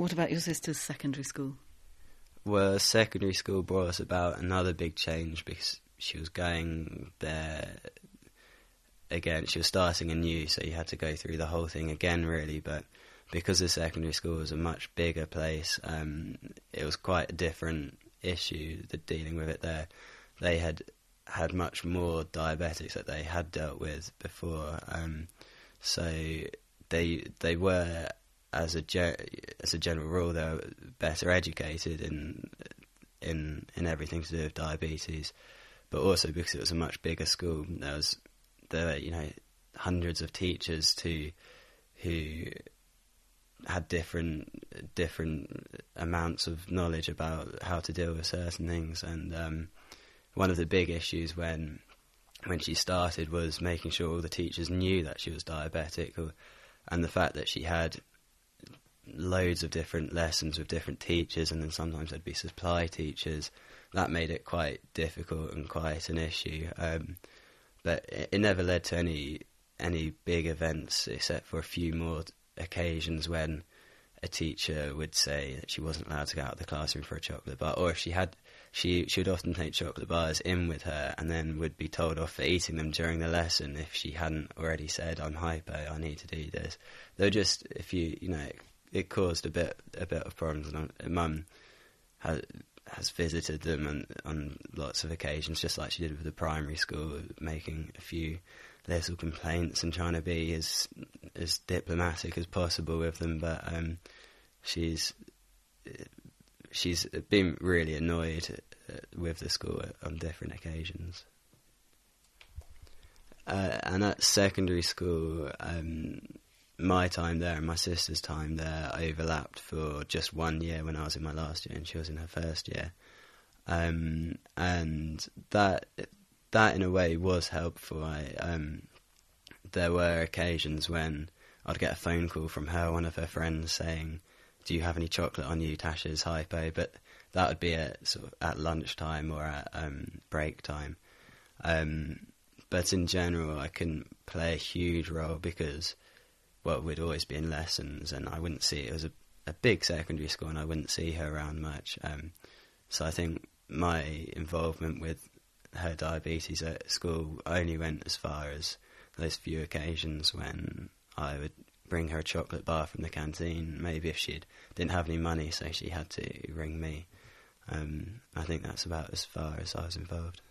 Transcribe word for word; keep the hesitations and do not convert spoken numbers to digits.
What about your sister's secondary school? Well, secondary school brought us about another big change because she was going there again. She was starting anew, so you had to go through the whole thing again, really. But because the secondary school was a much bigger place, um, it was quite a different issue, the dealing with it there. They had had much more diabetics that they had dealt with before, um, so they they were, as a ge- as a general rule, they were better educated in in in everything to do with diabetes, but also because it was a much bigger school, there was there were, you know, hundreds of teachers to who had different different amounts of knowledge about how to deal with certain things, and um, one of the big issues when when she started was making sure all the teachers knew that she was diabetic, or, and the fact that she had loads of different lessons with different teachers, and then sometimes there'd be supply teachers. That made it quite difficult and quite an issue. Um, but it, it never led to any any big events, except for a few more occasions when a teacher would say that she wasn't allowed to go out of the classroom for a chocolate bar, or if she had, she she would often take chocolate bars in with her and then would be told off for eating them during the lesson if she hadn't already said, "I'm hypo, I need to do this." They were just, if you you know, it, it caused a bit a bit of problems. And Mum has has visited them on, on lots of occasions, just like she did with the primary school, making a few little complaints and trying to be as as diplomatic as possible with them, but um, she's she's been really annoyed with the school on different occasions. Uh, and at secondary school, um, my time there and my sister's time there overlapped for just one year when I was in my last year and she was in her first year, um, and that. That, in a way, was helpful. I, um, there were occasions when I'd get a phone call from her, one of her friends, saying, "Do you have any chocolate on you? Tasha's hypo." But that would be at sort of at lunchtime or at um, break time. Um, but in general, I couldn't play a huge role because, well, we'd always be in lessons, and I wouldn't see it was a, a big secondary school, and I wouldn't see her around much. Um, so I think my involvement with her diabetes at school only went as far as those few occasions when I would bring her a chocolate bar from the canteen, maybe if she didn't have any money, so she had to ring me. Um, I think that's about as far as I was involved.